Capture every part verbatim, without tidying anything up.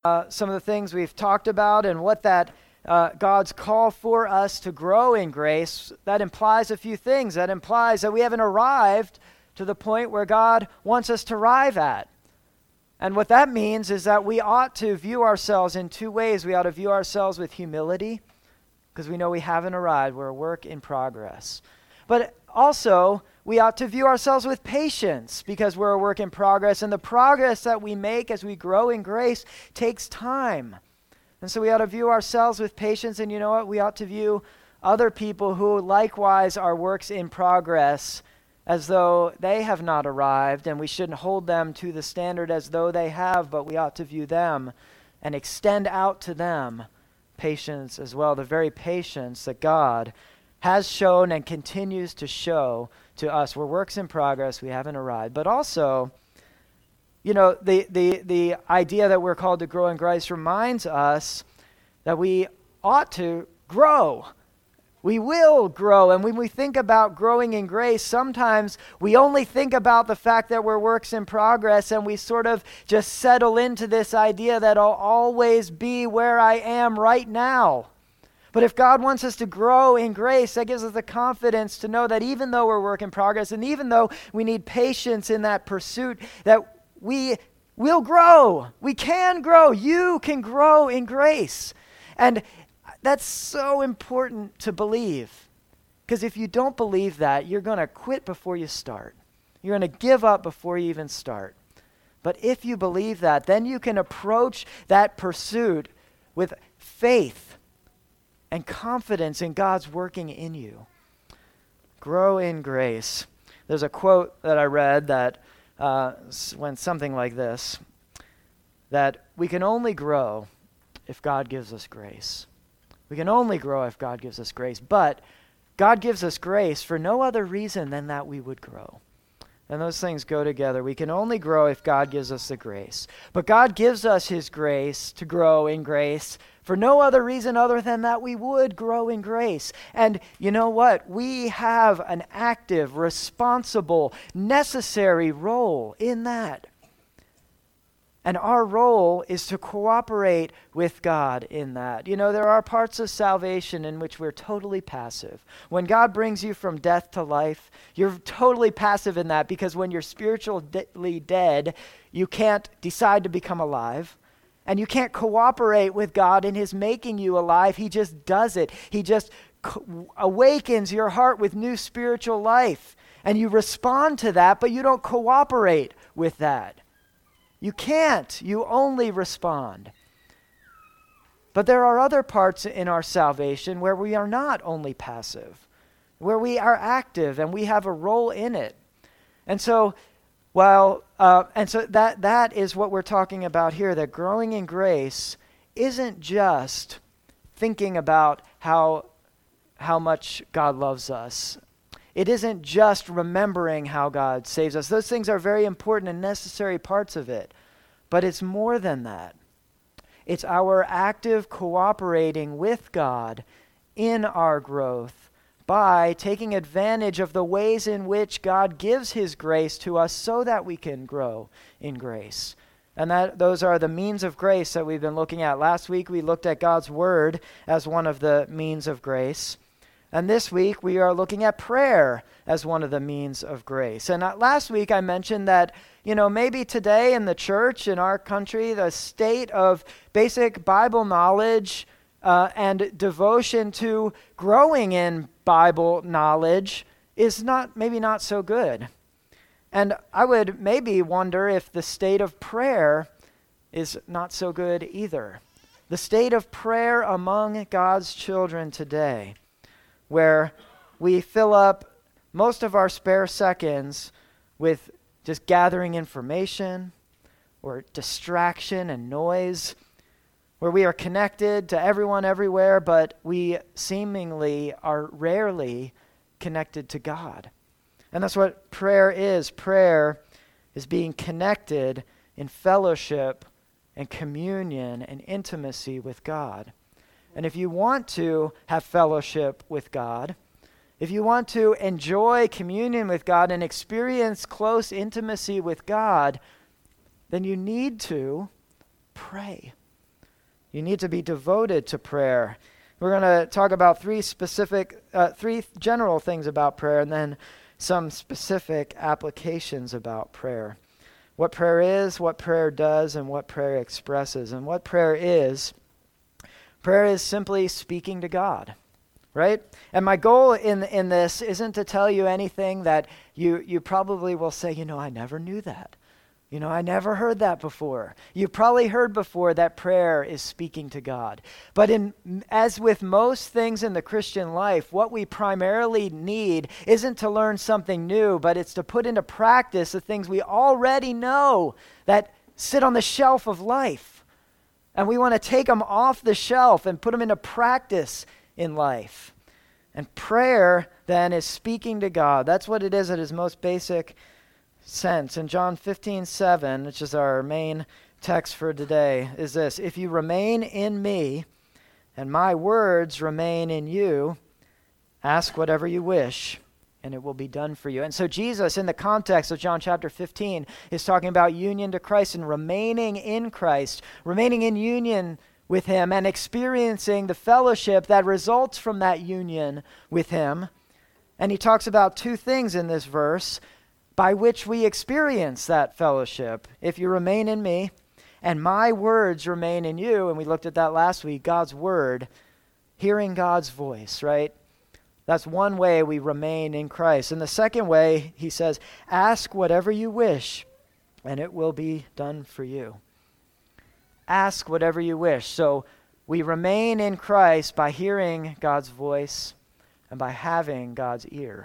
uh, some of the things we've talked about and what that uh, God's call for us to grow in grace, that implies a few things. That implies that we haven't arrived to the point where God wants us to arrive at. And what that means is that we ought to view ourselves in two ways. We ought to view ourselves with humility, because we know we haven't arrived. We're a work in progress. But also, we ought to view ourselves with patience, because we're a work in progress. And the progress that we make as we grow in grace takes time. And so we ought to view ourselves with patience. And you know what? We ought to view other people who likewise are works in progress as though they have not arrived, and we shouldn't hold them to the standard as though they have, but we ought to view them and extend out to them patience as well, the very patience that God has shown and continues to show to us. We're works in progress, we haven't arrived. But also, you know, the, the, the idea that we're called to grow in grace reminds us that we ought to grow. We will grow, and when we think about growing in grace, sometimes we only think about the fact that we're works in progress, and we sort of just settle into this idea that I'll always be where I am right now. But if God wants us to grow in grace, that gives us the confidence to know that even though we're work in progress, and even though we need patience in that pursuit, that we will grow. We can grow. You can grow in grace. And that's so important to believe, because if you don't believe that, you're going to quit before you start. You're going to give up before you even start. But if you believe that, then you can approach that pursuit with faith and confidence in God's working in you. Grow in grace. There's a quote that I read that uh, went something like this, that we can only grow if God gives us grace. We can only grow if God gives us grace, but God gives us grace for no other reason than that we would grow. And those things go together. We can only grow if God gives us the grace. But God gives us his grace to grow in grace for no other reason other than that we would grow in grace. And you know what? We have an active, responsible, necessary role in that. And our role is to cooperate with God in that. You know, there are parts of salvation in which we're totally passive. When God brings you from death to life, you're totally passive in that, because when you're spiritually dead, you can't decide to become alive. And you can't cooperate with God in his making you alive. He just does it. He just co- awakens your heart with new spiritual life. And you respond to that, but you don't cooperate with that. You can't. You only respond. But there are other parts in our salvation where we are not only passive, where we are active and we have a role in it. And so, while uh, and so that that is what we're talking about here. That growing in grace isn't just thinking about how how much God loves us. It isn't just remembering how God saves us. Those things are very important and necessary parts of it. But it's more than that. It's our active cooperating with God in our growth by taking advantage of the ways in which God gives his grace to us so that we can grow in grace. And that those are the means of grace that we've been looking at. Last week we looked at God's word as one of the means of grace. And this week, we are looking at prayer as one of the means of grace. And uh, last week, I mentioned that, you know, maybe today in the church, in our country, the state of basic Bible knowledge uh, and devotion to growing in Bible knowledge is not, maybe not so good. And I would maybe wonder if the state of prayer is not so good either. The state of prayer among God's children today, where we fill up most of our spare seconds with just gathering information or distraction and noise, where we are connected to everyone everywhere, but we seemingly are rarely connected to God. And that's what prayer is. Prayer is being connected in fellowship and communion and intimacy with God. And if you want to have fellowship with God, if you want to enjoy communion with God and experience close intimacy with God, then you need to pray. You need to be devoted to prayer. We're going to talk about three specific, uh, three general things about prayer, and then some specific applications about prayer. What prayer is, what prayer does, and what prayer expresses. And what prayer is, prayer is simply speaking to God, right? And my goal in in this isn't to tell you anything that you you probably will say, you know, I never knew that. You know, I never heard that before. You've probably heard before that prayer is speaking to God. But in as with most things in the Christian life, what we primarily need isn't to learn something new, but it's to put into practice the things we already know that sit on the shelf of life. And we want to take them off the shelf and put them into practice in life. And prayer, then, is speaking to God. That's what it is at its most basic sense. In John fifteen seven, which is our main text for today, is this: if you remain in me and my words remain in you, ask whatever you wish and it will be done for you. And so Jesus, in the context of John chapter fifteen, is talking about union to Christ and remaining in Christ, remaining in union with him and experiencing the fellowship that results from that union with him. And he talks about two things in this verse by which we experience that fellowship. If you remain in me and my words remain in you, and we looked at that last week, God's word, hearing God's voice, right? That's one way we remain in Christ. And the second way, he says, ask whatever you wish and it will be done for you. Ask whatever you wish. So we remain in Christ by hearing God's voice and by having God's ear.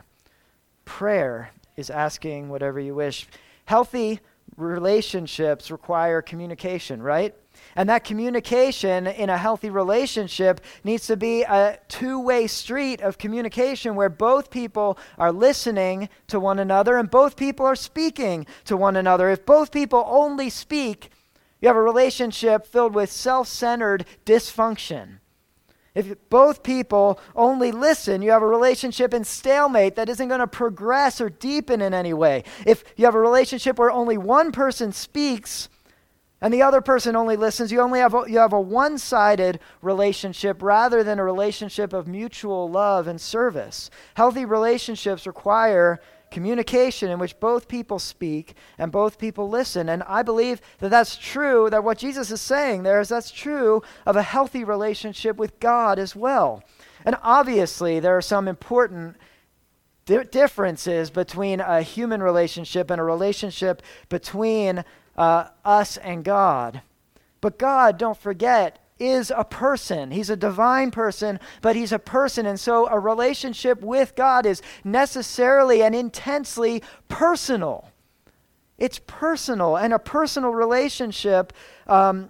Prayer is asking whatever you wish. Healthy relationships require communication, right? And that communication in a healthy relationship needs to be a two-way street of communication where both people are listening to one another and both people are speaking to one another. If both people only speak, you have a relationship filled with self-centered dysfunction. If both people only listen, you have a relationship in stalemate that isn't going to progress or deepen in any way. If you have a relationship where only one person speaks and the other person only listens, you only have a, you have a one-sided relationship rather than a relationship of mutual love and service. Healthy relationships require communication in which both people speak and both people listen. And I believe that that's true, that what Jesus is saying there is that's true of a healthy relationship with God as well. And obviously there are some important di- differences between a human relationship and a relationship between uh, us and God. But God, don't forget, is a person. He's a divine person, but he's a person. And so a relationship with God is necessarily and intensely personal. It's personal, and a personal relationship um,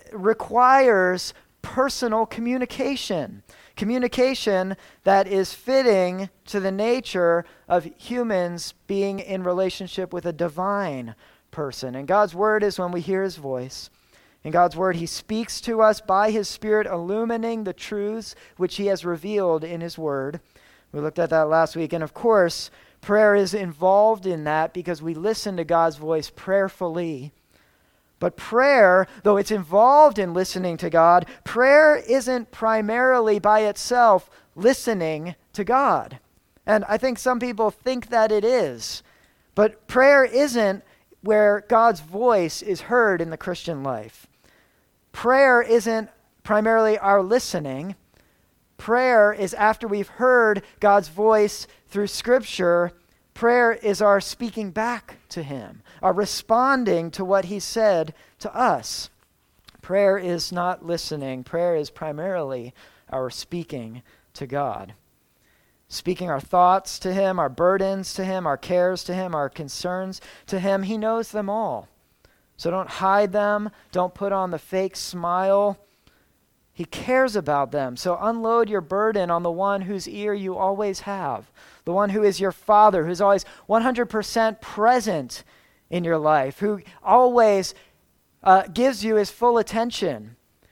requires personal communication. Communication that is fitting to the nature of humans being in relationship with a divine person. And God's word is when we hear his voice. In God's word, he speaks to us by his Spirit, illumining the truths which he has revealed in his word. We looked at that last week. And of course, prayer is involved in that because we listen to God's voice prayerfully. But prayer, though it's involved in listening to God, prayer isn't primarily by itself listening to God. And I think some people think that it is. But prayer isn't where God's voice is heard in the Christian life. Prayer isn't primarily our listening. Prayer is after we've heard God's voice through Scripture. Prayer is our speaking back to him, our responding to what he said to us. Prayer is not listening. Prayer is primarily our speaking to God. Speaking our thoughts to him, our burdens to him, our cares to him, our concerns to him. He knows them all. So don't hide them. Don't put on the fake smile. He cares about them. So unload your burden on the one whose ear you always have, the one who is your Father, who's always one hundred percent present in your life, who always uh, gives you his full attention,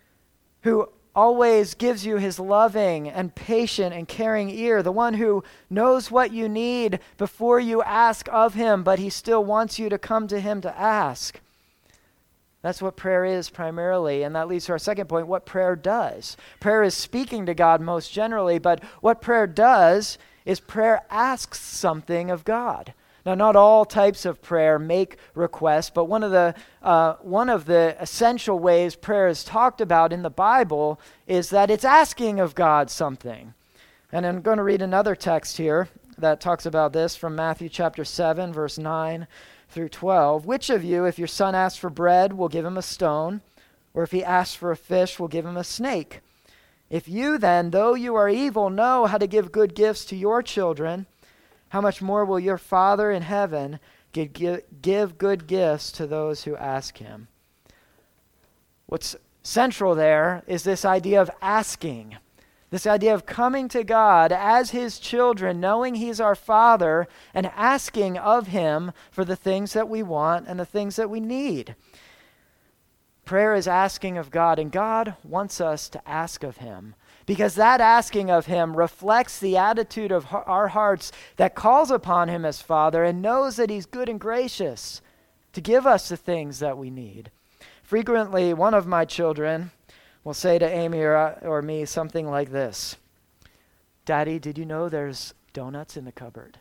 who always gives you his loving and patient and caring ear, the one who knows what you need before you ask of him, but he still wants you to come to him to ask. That's what prayer is primarily, and that leads to our second point, what prayer does. Prayer is speaking to God most generally, but what prayer does is prayer asks something of God. Now, not all types of prayer make requests, but one of the uh, one of the essential ways prayer is talked about in the Bible is that it's asking of God something. And I'm going to read another text here that talks about this from Matthew chapter seven, verse nine through twelve. Which of you, if your son asks for bread, will give him a stone? Or if he asks for a fish, will give him a snake? If you then, though you are evil, know how to give good gifts to your children, how much more will your Father in heaven give, give good gifts to those who ask him? What's central there is this idea of asking. This idea of coming to God as his children, knowing he's our Father, and asking of him for the things that we want and the things that we need. Prayer is asking of God, and God wants us to ask of him, because that asking of him reflects the attitude of our hearts that calls upon him as Father and knows that he's good and gracious to give us the things that we need. Frequently, one of my children will say to Amy or, or me something like this: Daddy, did you know there's donuts in the cupboard?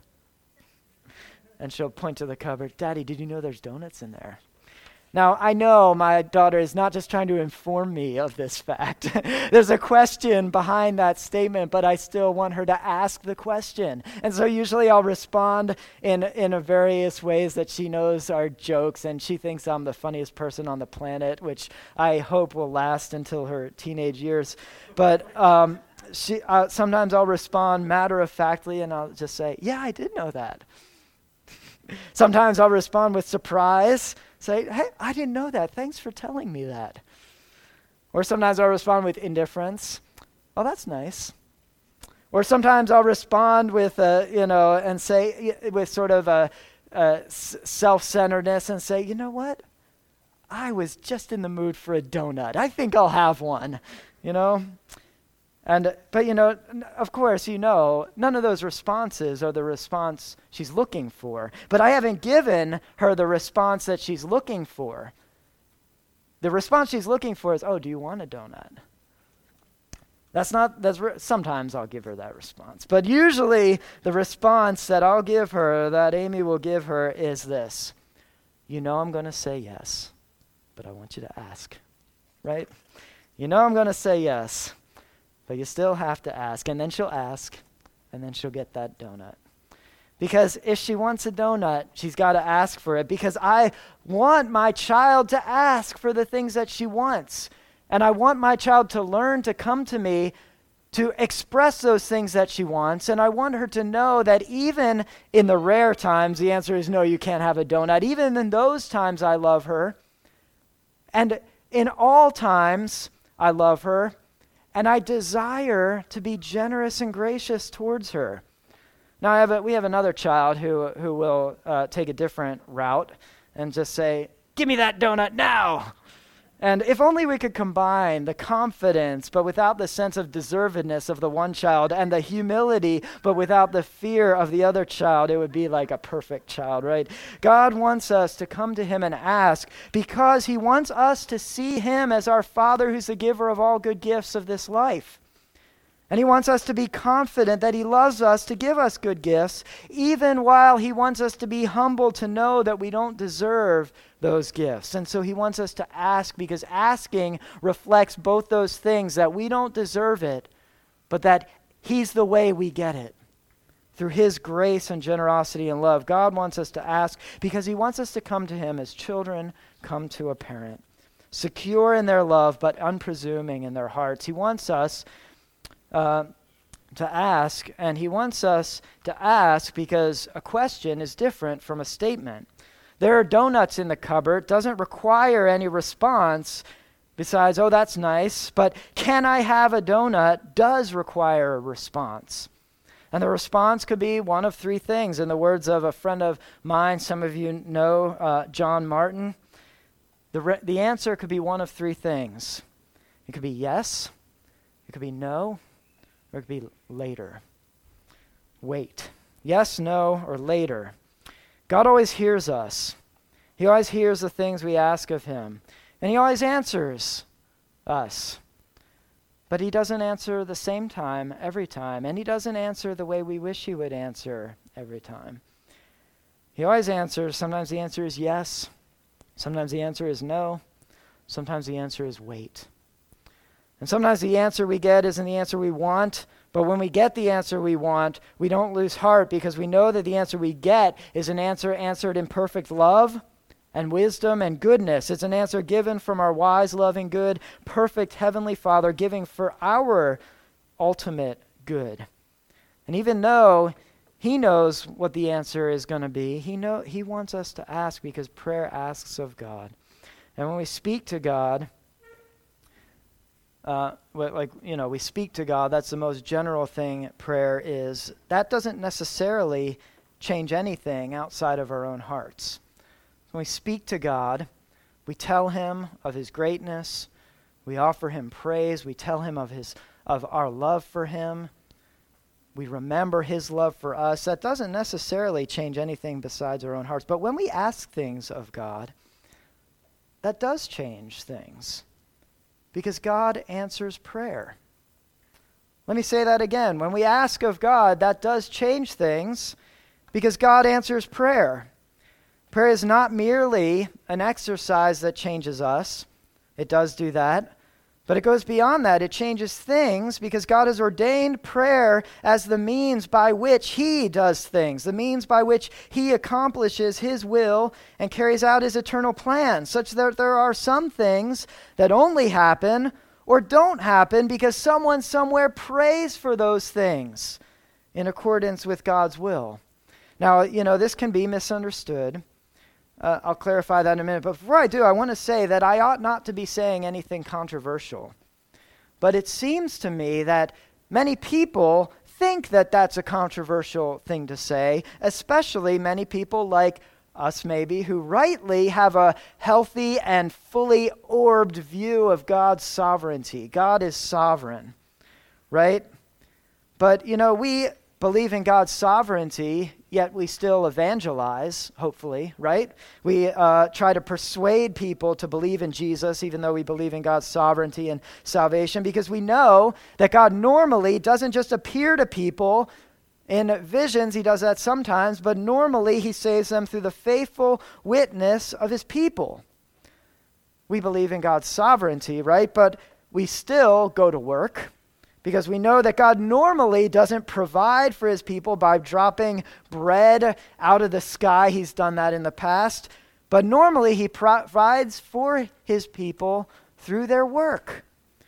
And she'll point to the cupboard. Daddy, did you know there's donuts in there? Now, I know my daughter is not just trying to inform me of this fact. There's a question behind that statement, but I still want her to ask the question. And so usually I'll respond in, in a various ways that she knows are jokes, and she thinks I'm the funniest person on the planet, which I hope will last until her teenage years. But um, she uh, sometimes I'll respond matter-of-factly, and I'll just say, yeah, I did know that. Sometimes I'll respond with surprise, say, hey, I didn't know that. Thanks for telling me that. Or sometimes I'll respond with indifference. Oh, that's nice. Or sometimes I'll respond with, uh, you know, and say, with sort of a, a self-centeredness and say, you know what? I was just in the mood for a donut. I think I'll have one, you know? And, but you know, of course, you know, none of those responses are the response she's looking for. But I haven't given her the response that she's looking for. The response she's looking for is, oh, do you want a donut? That's not, that's re- sometimes I'll give her that response. But usually the response that I'll give her, that Amy will give her, is this: you know I'm going to say yes, but I want you to ask, right? You know I'm going to say yes, but you still have to ask. And then she'll ask, and then she'll get that donut. Because if she wants a donut, she's got to ask for it, because I want my child to ask for the things that she wants. And I want my child to learn to come to me to express those things that she wants. And I want her to know that even in the rare times, the answer is no, you can't have a donut. Even in those times, I love her. And in all times, I love her. And I desire to be generous and gracious towards her. Now, I have a, we have another child who, who will uh, take a different route and just say, give me that donut now. And if only we could combine the confidence, but without the sense of deservedness of the one child, and the humility, but without the fear of the other child, it would be like a perfect child, right? God wants us to come to him and ask because he wants us to see him as our Father who's the giver of all good gifts of this life. And he wants us to be confident that he loves us to give us good gifts, even while he wants us to be humble to know that we don't deserve those gifts. And so he wants us to ask, because asking reflects both those things, that we don't deserve it, but that he's the way we get it. Through his grace and generosity and love, God wants us to ask because he wants us to come to him as children come to a parent, secure in their love, but unpresuming in their hearts. He wants us Uh, to ask, and he wants us to ask because a question is different from a statement. There are donuts in the cupboard doesn't require any response besides, oh, that's nice, but can I have a donut does require a response. And the response could be one of three things. In the words of a friend of mine, some of you know, uh, John Martin, the, re- the answer could be one of three things. It could be yes, it could be no, or it could be later. Wait. Yes, no, or later. God always hears us. He always hears the things we ask of him. And he always answers us. But he doesn't answer the same time every time, and he doesn't answer the way we wish he would answer every time. He always answers. Sometimes the answer is yes. Sometimes the answer is no. Sometimes the answer is wait. And sometimes the answer we get isn't the answer we want, but when we get the answer we want, we don't lose heart because we know that the answer we get is an answer answered in perfect love and wisdom and goodness. It's an answer given from our wise, loving, good, perfect Heavenly Father, giving for our ultimate good. And even though he knows what the answer is going to be, he know he wants us to ask because prayer asks of God. And when we speak to God, uh, like, you know, we speak to God, that's the most general thing prayer is. That doesn't necessarily change anything outside of our own hearts. When we speak to God, we tell him of his greatness, we offer him praise, we tell him of his of our love for him, we remember his love for us. That doesn't necessarily change anything besides our own hearts. But when we ask things of God, that does change things because God answers prayer. Let me say that again. When we ask of God, that does change things because God answers prayer. Prayer is not merely an exercise that changes us. It does do that. But it goes beyond that. It changes things because God has ordained prayer as the means by which he does things, the means by which he accomplishes his will and carries out his eternal plan, such that there are some things that only happen or don't happen because someone somewhere prays for those things in accordance with God's will. Now, you know, this can be misunderstood. Uh, I'll clarify that in a minute. But before I do, I want to say that I ought not to be saying anything controversial. But it seems to me that many people think that that's a controversial thing to say, especially many people like us maybe, who rightly have a healthy and fully orbed view of God's sovereignty. God is sovereign, right? But, you know, we believe in God's sovereignty, yet we still evangelize, hopefully, right? We uh, try to persuade people to believe in Jesus, even though we believe in God's sovereignty and salvation, because we know that God normally doesn't just appear to people in visions. He does that sometimes, but normally he saves them through the faithful witness of his people. We believe in God's sovereignty, right? But we still go to work, because we know that God normally doesn't provide for his people by dropping bread out of the sky. He's done that in the past. But normally he provides for his people through their work.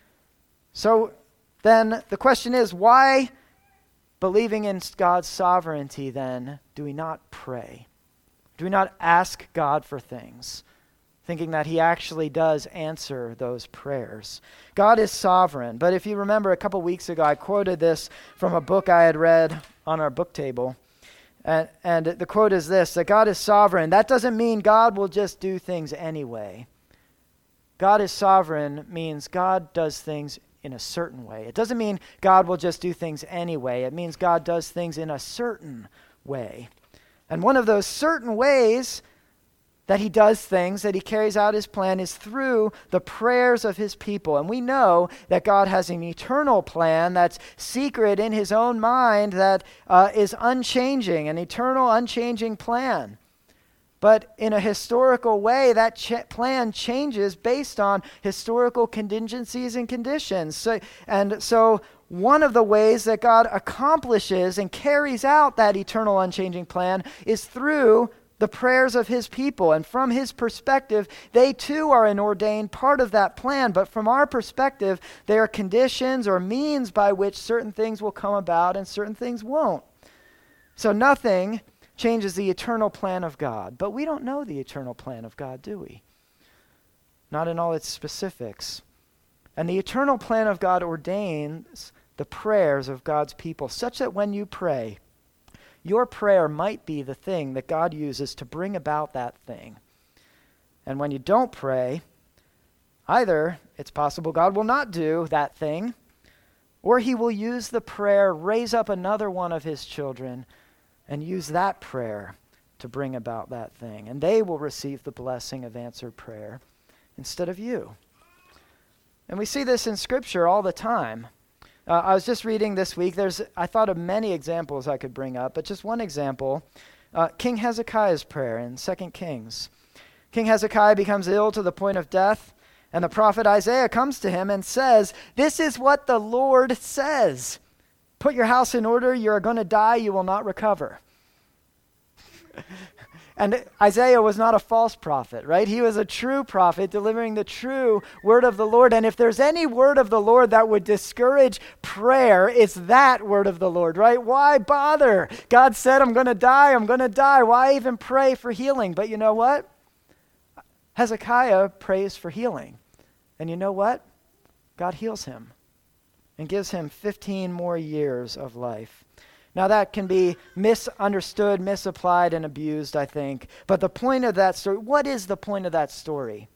So then the question is, why, believing in God's sovereignty then, do we not pray? Do we not ask God for things, thinking that he actually does answer those prayers? God is sovereign. But if you remember a couple weeks ago, I quoted this from a book I had read on our book table. And, and the quote is this, that God is sovereign. That doesn't mean God will just do things anyway. God is sovereign means God does things in a certain way. It doesn't mean God will just do things anyway. It means God does things in a certain way. And one of those certain ways that he does things, that he carries out his plan, is through the prayers of his people. And we know that God has an eternal plan that's secret in his own mind, that uh, is unchanging, an eternal, unchanging plan. But in a historical way, that ch- plan changes based on historical contingencies and conditions. So, and so one of the ways that God accomplishes and carries out that eternal, unchanging plan is through the prayers of his people. And from his perspective, they too are an ordained part of that plan. But from our perspective, they are conditions or means by which certain things will come about and certain things won't. So nothing changes the eternal plan of God. But we don't know the eternal plan of God, do we? Not in all its specifics. And the eternal plan of God ordains the prayers of God's people, such that when you pray, your prayer might be the thing that God uses to bring about that thing. And when you don't pray, either it's possible God will not do that thing, or he will use the prayer, raise up another one of his children, and use that prayer to bring about that thing. And they will receive the blessing of answered prayer instead of you. And we see this in Scripture all the time. Uh, I was just reading this week. There's, I thought of many examples I could bring up, but just one example, uh, King Hezekiah's prayer in Second Kings. King Hezekiah becomes ill to the point of death, and the prophet Isaiah comes to him and says, "This is what the Lord says. Put your house in order. You are going to die. You will not recover." And Isaiah was not a false prophet, right? He was a true prophet delivering the true word of the Lord. And if there's any word of the Lord that would discourage prayer, it's that word of the Lord, right? Why bother? God said, I'm going to die, I'm going to die. Why even pray for healing? But you know what? Hezekiah prays for healing. And you know what? God heals him and gives him fifteen more years of life. Now that can be misunderstood, misapplied, and abused, I think. But the point of that story, what is the point of that story?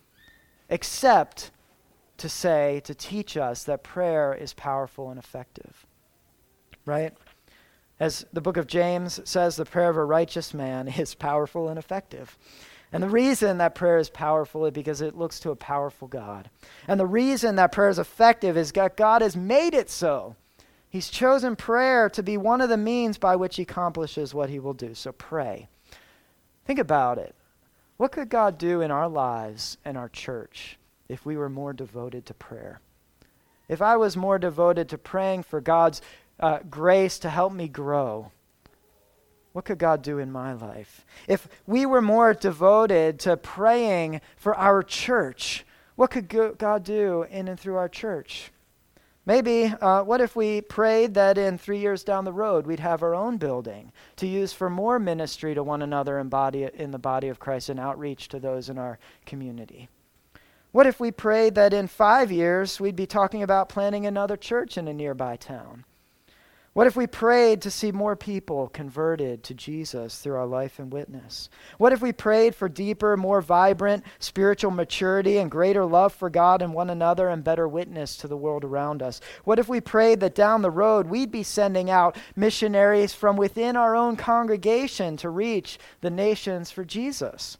Except to say, to teach us that prayer is powerful and effective. Right? As the book of James says, the prayer of a righteous man is powerful and effective. And the reason that prayer is powerful is because it looks to a powerful God. And the reason that prayer is effective is that God has made it so. He's chosen prayer to be one of the means by which he accomplishes what he will do. So pray. Think about it. What could God do in our lives and our church if we were more devoted to prayer? If I was more devoted to praying for God's uh, grace to help me grow, what could God do in my life? If we were more devoted to praying for our church, what could go- God do in and through our church? Maybe, uh, what if we prayed that in three years down the road, we'd have our own building to use for more ministry to one another in, body, in the body of Christ and outreach to those in our community? What if we prayed that in five years, we'd be talking about planting another church in a nearby town? What if we prayed to see more people converted to Jesus through our life and witness? What if we prayed for deeper, more vibrant spiritual maturity and greater love for God and one another and better witness to the world around us? What if we prayed that down the road we'd be sending out missionaries from within our own congregation to reach the nations for Jesus?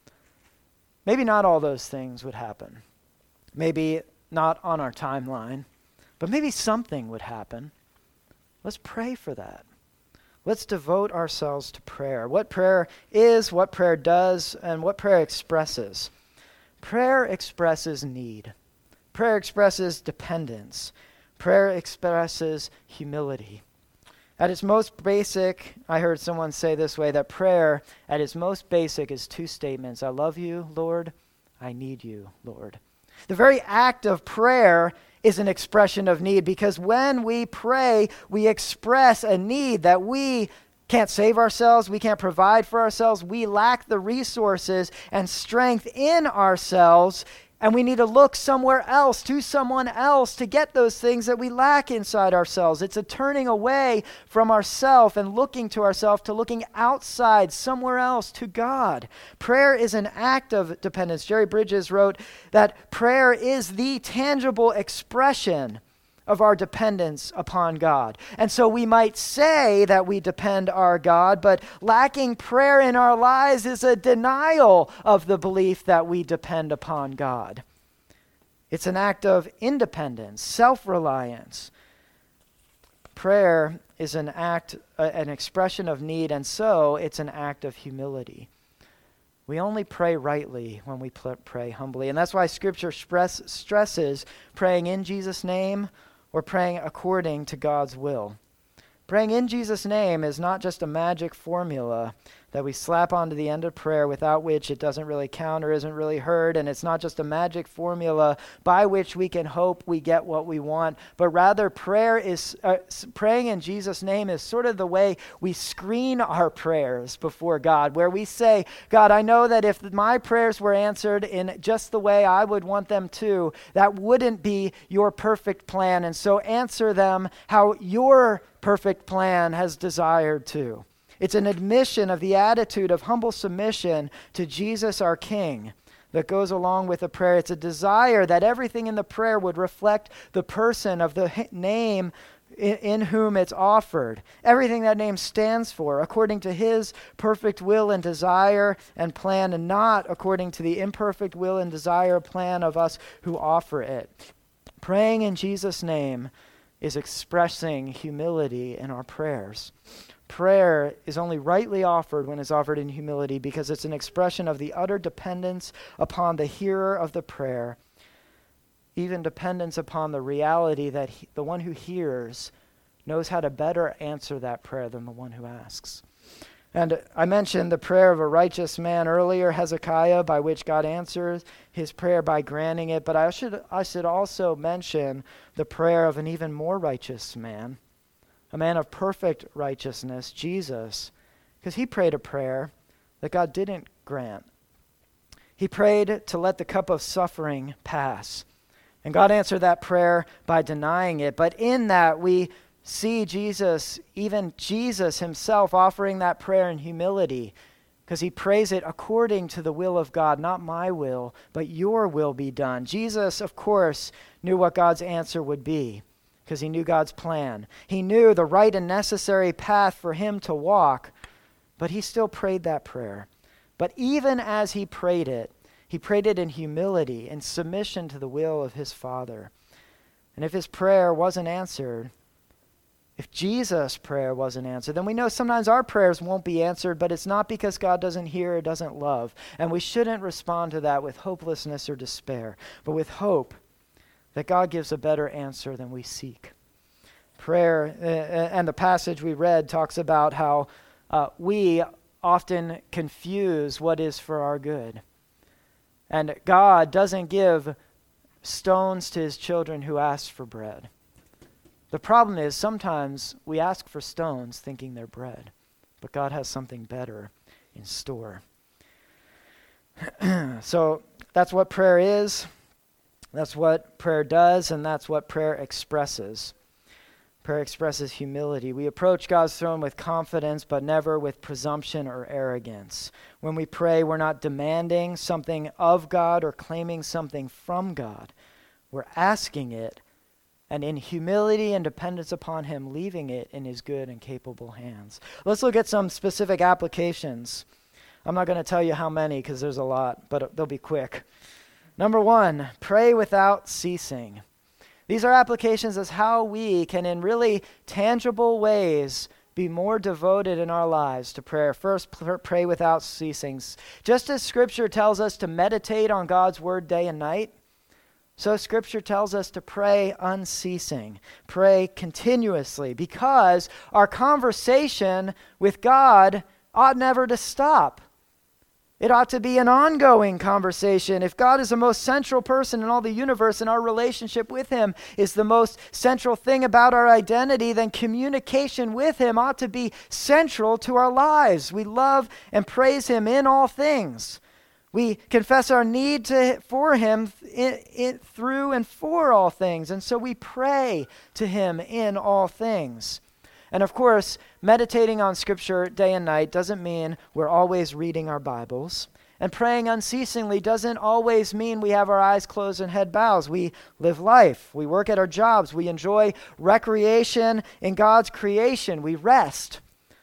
Maybe not all those things would happen. Maybe not on our timeline, but maybe something would happen. Let's pray for that. Let's devote ourselves to prayer. What prayer is, what prayer does, and what prayer expresses. Prayer expresses need. Prayer expresses dependence. Prayer expresses humility. At its most basic, I heard someone say this way, that prayer at its most basic is two statements. I love you, Lord. I need you, Lord. The very act of prayer is an expression of need, because when we pray, we express a need that we can't save ourselves, we can't provide for ourselves, we lack the resources and strength in ourselves, and we need to look somewhere else, to someone else, to get those things that we lack inside ourselves. It's a turning away from ourself and looking to ourselves to looking outside, somewhere else, to God. Prayer is an act of dependence. Jerry Bridges wrote that prayer is the tangible expression of our dependence upon God. And so we might say that we depend our God, but lacking prayer in our lives is a denial of the belief that we depend upon God. It's an act of independence, self-reliance. Prayer is an act, uh, an expression of need, and so it's an act of humility. We only pray rightly when we pl- pray humbly, and that's why Scripture stress, stresses praying in Jesus' name or praying according to God's will. Praying in Jesus' name is not just a magic formula that we slap onto the end of prayer without which it doesn't really count or isn't really heard, and it's not just a magic formula by which we can hope we get what we want, but rather prayer is uh, praying in Jesus' name is sort of the way we screen our prayers before God, where we say, God, I know that if my prayers were answered in just the way I would want them to, that wouldn't be your perfect plan, and so answer them how your perfect plan has desired to. It's an admission of the attitude of humble submission to Jesus our King that goes along with the prayer. It's a desire that everything in the prayer would reflect the person of the name in, in whom it's offered. Everything that name stands for, according to his perfect will and desire and plan, and not according to the imperfect will and desire plan of us who offer it. Praying in Jesus' name is expressing humility in our prayers. Prayer is only rightly offered when it's offered in humility, because it's an expression of the utter dependence upon the hearer of the prayer, even dependence upon the reality that he, the one who hears knows how to better answer that prayer than the one who asks. And I mentioned the prayer of a righteous man earlier, Hezekiah, by which God answers his prayer by granting it. But I should I should also mention the prayer of an even more righteous man, a man of perfect righteousness, Jesus, because he prayed a prayer that God didn't grant. He prayed to let the cup of suffering pass. And God answered that prayer by denying it. But in that we see Jesus, even Jesus himself, offering that prayer in humility, because he prays it according to the will of God, not my will, but your will be done. Jesus, of course, knew what God's answer would be, because he knew God's plan. He knew the right and necessary path for him to walk, but he still prayed that prayer. But even as he prayed it, he prayed it in humility and submission to the will of his Father. And if his prayer wasn't answered, if Jesus' prayer wasn't answered, then we know sometimes our prayers won't be answered, but it's not because God doesn't hear or doesn't love. And we shouldn't respond to that with hopelessness or despair, but with hope that God gives a better answer than we seek. Prayer, uh, and the passage we read talks about how uh, we often confuse what is for our good. And God doesn't give stones to his children who ask for bread. The problem is sometimes we ask for stones thinking they're bread, but God has something better in store. So that's what prayer is. That's what prayer does, and that's what prayer expresses. Prayer expresses humility. We approach God's throne with confidence, but never with presumption or arrogance. When we pray, we're not demanding something of God or claiming something from God. We're asking it, and in humility and dependence upon him, leaving it in his good and capable hands. Let's look at some specific applications. I'm not going to tell you how many because there's a lot, but they'll be quick. Number one, pray without ceasing. These are applications as how we can, in really tangible ways, be more devoted in our lives to prayer. First, pray without ceasing. Just as Scripture tells us to meditate on God's word day and night, so Scripture tells us to pray unceasing, pray continuously, because our conversation with God ought never to stop. It ought to be an ongoing conversation. If God is the most central person in all the universe and our relationship with him is the most central thing about our identity, then communication with him ought to be central to our lives. We love and praise him in all things. We confess our need to, for him in, in, through and for all things. And so we pray to him in all things. And of course, meditating on Scripture day and night doesn't mean we're always reading our Bibles. And praying unceasingly doesn't always mean we have our eyes closed and head bows. We live life. We work at our jobs. We enjoy recreation in God's creation. We rest.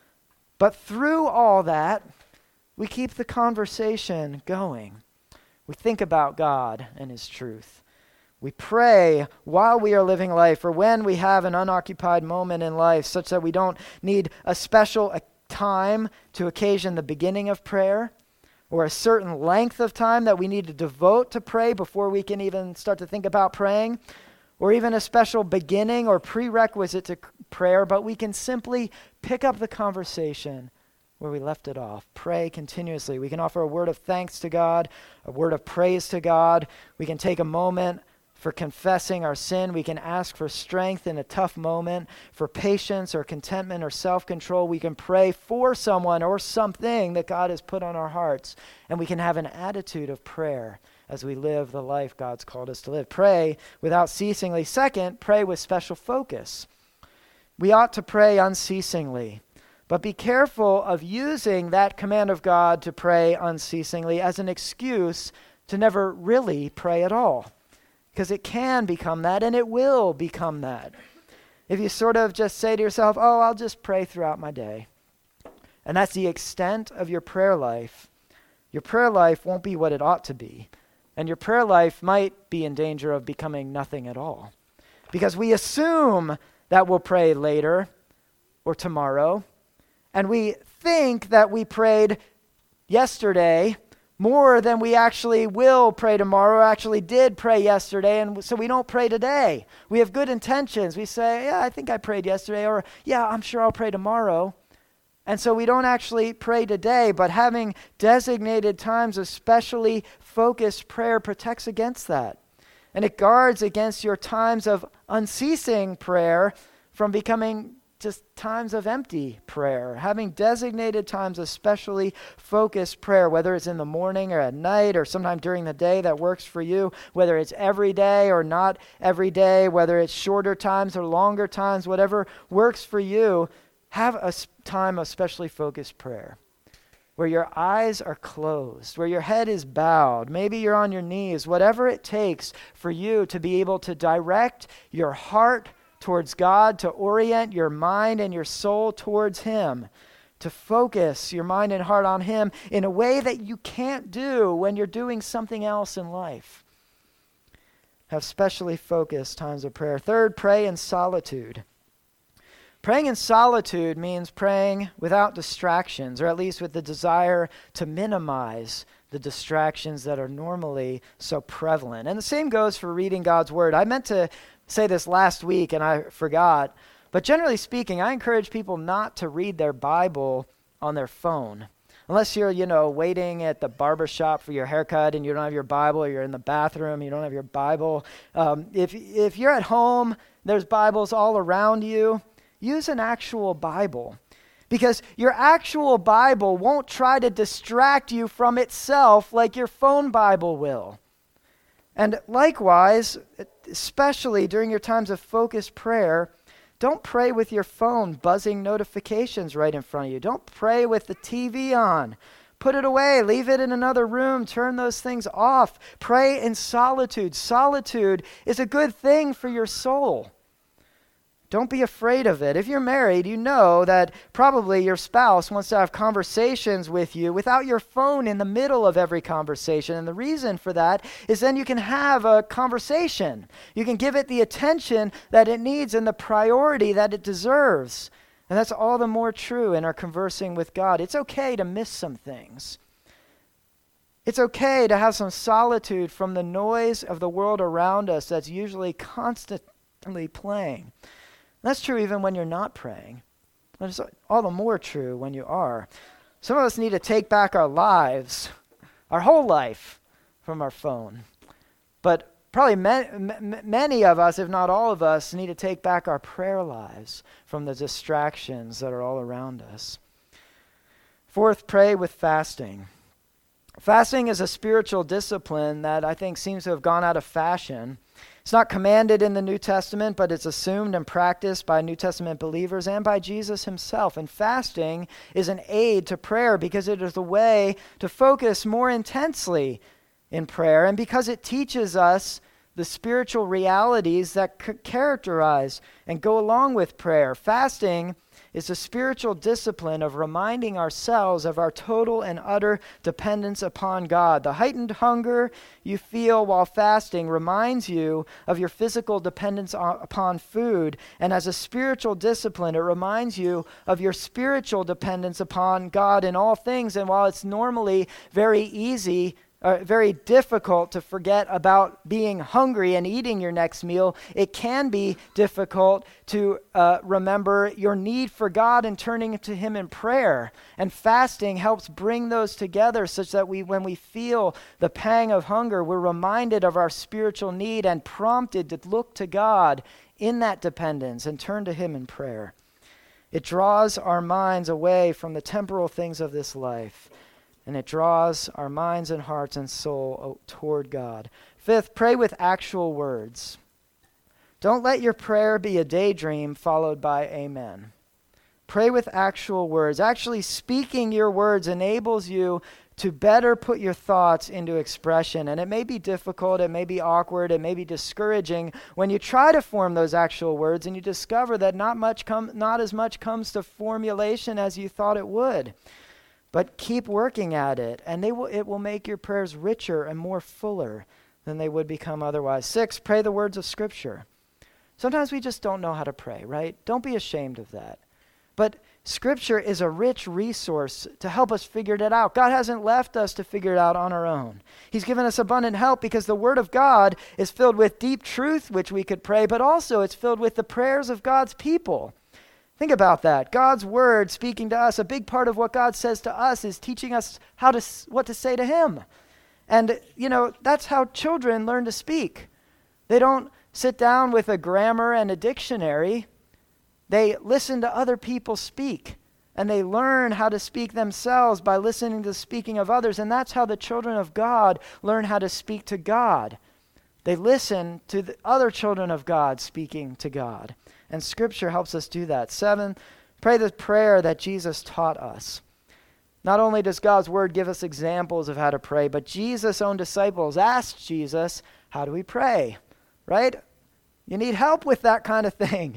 But through all that, we keep the conversation going. We think about God and his truth. We pray while we are living life, or when we have an unoccupied moment in life, such that we don't need a special time to occasion the beginning of prayer, or a certain length of time that we need to devote to pray before we can even start to think about praying, or even a special beginning or prerequisite to prayer, but we can simply pick up the conversation where we left it off. Pray continuously. We can offer a word of thanks to God, a word of praise to God. We can take a moment for confessing our sin. We can ask for strength in a tough moment, for patience or contentment or self-control. We can pray for someone or something that God has put on our hearts. And we can have an attitude of prayer as we live the life God's called us to live. Pray without ceasingly. Second, pray with special focus. We ought to pray unceasingly. But be careful of using that command of God to pray unceasingly as an excuse to never really pray at all. Because it can become that, and it will become that. if you sort of just say to yourself, oh, I'll just pray throughout my day, and that's the extent of your prayer life, your prayer life won't be what it ought to be. And your prayer life might be in danger of becoming nothing at all. Because we assume that we'll pray later or tomorrow, and we think that we prayed yesterday more than we actually will pray tomorrow, or actually did pray yesterday, and so we don't pray today. We have good intentions. We say, yeah, I think I prayed yesterday, or yeah, I'm sure I'll pray tomorrow. And so we don't actually pray today, but having designated times of specially focused prayer protects against that. And it guards against your times of unceasing prayer from becoming just times of empty prayer. Having designated times of specially focused prayer, whether it's in the morning or at night or sometime during the day that works for you, whether it's every day or not every day, whether it's shorter times or longer times, whatever works for you, have a time of specially focused prayer where your eyes are closed, where your head is bowed, maybe you're on your knees, whatever it takes for you to be able to direct your heart towards God, to orient your mind and your soul towards Him, to focus your mind and heart on Him in a way that you can't do when you're doing something else in life. Have specially focused times of prayer. Third, pray in solitude. Praying in solitude means praying without distractions, or at least with the desire to minimize the distractions that are normally so prevalent. And the same goes for reading God's Word. I meant to say this last week and I forgot, but generally speaking, I encourage people not to read their Bible on their phone. Unless you're, you know, waiting at the barber shop for your haircut and you don't have your Bible, or you're in the bathroom, you don't have your Bible. Um, if if you're at home, there's Bibles all around you. Use an actual Bible, because your actual Bible won't try to distract you from itself like your phone Bible will. And likewise, especially during your times of focused prayer, don't pray with your phone buzzing notifications right in front of you. Don't pray with the T V on. Put it away. Leave it in another room. Turn those things off. Pray in solitude. Solitude is a good thing for your soul. Don't be afraid of it. If you're married, you know that probably your spouse wants to have conversations with you without your phone in the middle of every conversation. And the reason for that is then you can have a conversation. You can give it the attention that it needs and the priority that it deserves. And that's all the more true in our conversing with God. It's okay to miss some things. It's okay to have some solitude from the noise of the world around us that's usually constantly playing. That's true even when you're not praying. It's all the more true when you are. Some of us need to take back our lives, our whole life, from our phone. But probably ma- m- many of us, if not all of us, need to take back our prayer lives from the distractions that are all around us. Fourth, pray with fasting. Fasting is a spiritual discipline that I think seems to have gone out of fashion. It's not commanded in the New Testament, but it's assumed and practiced by New Testament believers and by Jesus himself. And fasting is an aid to prayer because it is a way to focus more intensely in prayer, and because it teaches us the spiritual realities that c- characterize and go along with prayer. Fasting is a spiritual discipline of reminding ourselves of our total and utter dependence upon God. The heightened hunger you feel while fasting reminds you of your physical dependence on, upon food, and as a spiritual discipline, it reminds you of your spiritual dependence upon God in all things. And while it's normally very easy Uh, very difficult to forget about being hungry and eating your next meal, it can be difficult to uh, remember your need for God and turning to Him in prayer. And fasting helps bring those together such that we, when we feel the pang of hunger, we're reminded of our spiritual need and prompted to look to God in that dependence and turn to Him in prayer. It draws our minds away from the temporal things of this life, and it draws our minds and hearts and soul toward God. Fifth, pray with actual words. Don't let your prayer be a daydream followed by amen. Pray with actual words. Actually speaking your words enables you to better put your thoughts into expression. And it may be difficult, it may be awkward, it may be discouraging when you try to form those actual words and you discover that not much com- not as much comes to formulation as you thought it would. But keep working at it, and they will, it will make your prayers richer and more fuller than they would become otherwise. Six, pray the words of Scripture. Sometimes we just don't know how to pray, right? Don't be ashamed of that. But Scripture is a rich resource to help us figure it out. God hasn't left us to figure it out on our own. He's given us abundant help because the Word of God is filled with deep truth, which we could pray, but also it's filled with the prayers of God's people. Think about that. God's Word speaking to us, a big part of what God says to us is teaching us how to what to say to Him. And, you know, that's how children learn to speak. They don't sit down with a grammar and a dictionary. They listen to other people speak, and they learn how to speak themselves by listening to the speaking of others, and that's how the children of God learn how to speak to God. They listen to the other children of God speaking to God, and Scripture helps us do that. Seven, pray the prayer that Jesus taught us. Not only does God's Word give us examples of how to pray, but Jesus' own disciples asked Jesus, how do we pray? Right? You need help with that kind of thing.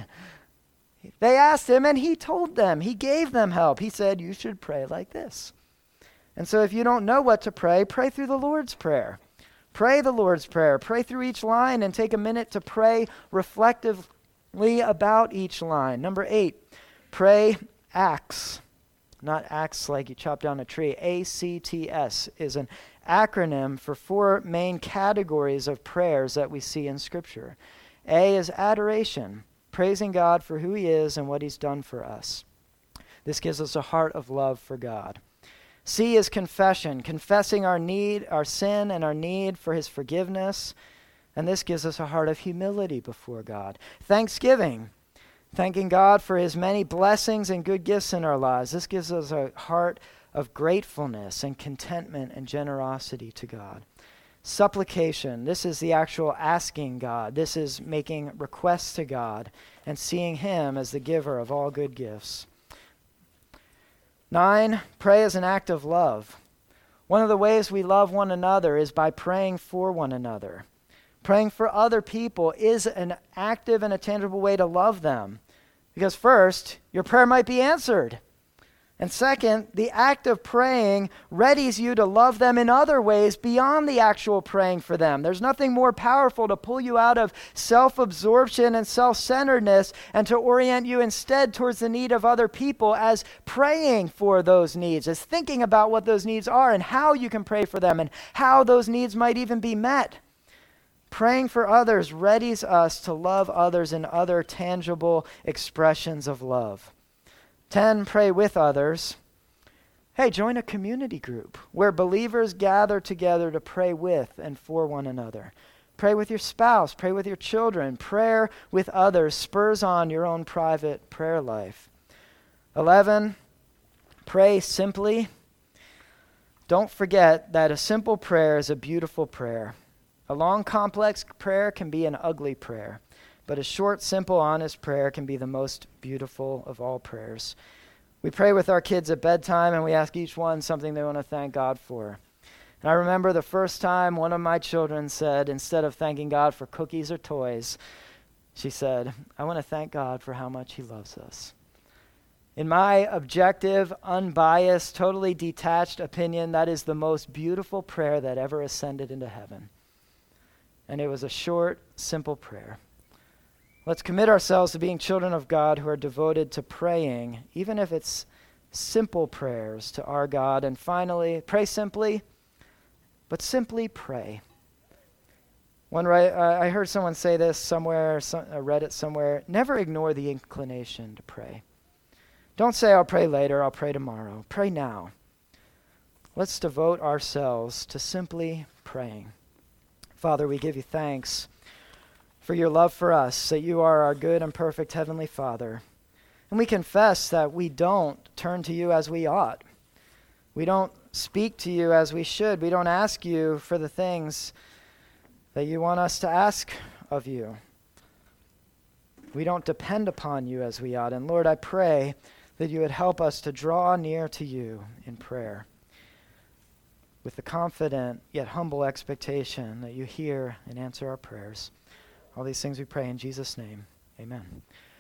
They asked him and he told them. He gave them help. He said, you should pray like this. And so if you don't know what to pray, pray through the Lord's Prayer. Pray the Lord's Prayer. Pray through each line and take a minute to pray reflectively about each line. Number eight, pray acts. Not acts like you chop down a tree. A C T S is an acronym for four main categories of prayers that we see in Scripture. A is adoration. Praising God for who He is and what He's done for us. This gives us a heart of love for God. C is confession, confessing our need, our sin and our need for His forgiveness. And this gives us a heart of humility before God. Thanksgiving, thanking God for His many blessings and good gifts in our lives. This gives us a heart of gratefulness and contentment and generosity to God. Supplication, this is the actual asking God. This is making requests to God and seeing Him as the giver of all good gifts. Nine, pray as an act of love. One of the ways we love one another is by praying for one another. Praying for other people is an active and a tangible way to love them. Because first, your prayer might be answered. And second, the act of praying readies you to love them in other ways beyond the actual praying for them. There's nothing more powerful to pull you out of self-absorption and self-centeredness and to orient you instead towards the need of other people as praying for those needs, as thinking about what those needs are and how you can pray for them and how those needs might even be met. Praying for others readies us to love others in other tangible expressions of love. ten, pray with others. Hey, join a community group where believers gather together to pray with and for one another. Pray with your spouse, pray with your children. Prayer with others spurs on your own private prayer life. eleven, pray simply. Don't forget that a simple prayer is a beautiful prayer. A long, complex prayer can be an ugly prayer. But a short, simple, honest prayer can be the most beautiful of all prayers. We pray with our kids at bedtime, and we ask each one something they want to thank God for. And I remember the first time one of my children said, instead of thanking God for cookies or toys, she said, I want to thank God for how much He loves us. In my objective, unbiased, totally detached opinion, that is the most beautiful prayer that ever ascended into heaven. And it was a short, simple prayer. Let's commit ourselves to being children of God who are devoted to praying, even if it's simple prayers to our God. And finally, pray simply, but simply pray. One right, uh, I heard someone say this somewhere, some, I read it somewhere, never ignore the inclination to pray. Don't say, I'll pray later, I'll pray tomorrow. Pray now. Let's devote ourselves to simply praying. Father, we give you thanks for your love for us, that you are our good and perfect Heavenly Father. And we confess that we don't turn to you as we ought. We don't speak to you as we should. We don't ask you for the things that you want us to ask of you. We don't depend upon you as we ought. And Lord, I pray that you would help us to draw near to you in prayer. with the confident yet humble expectation that you hear and answer our prayers. All these things we pray in Jesus' name. Amen.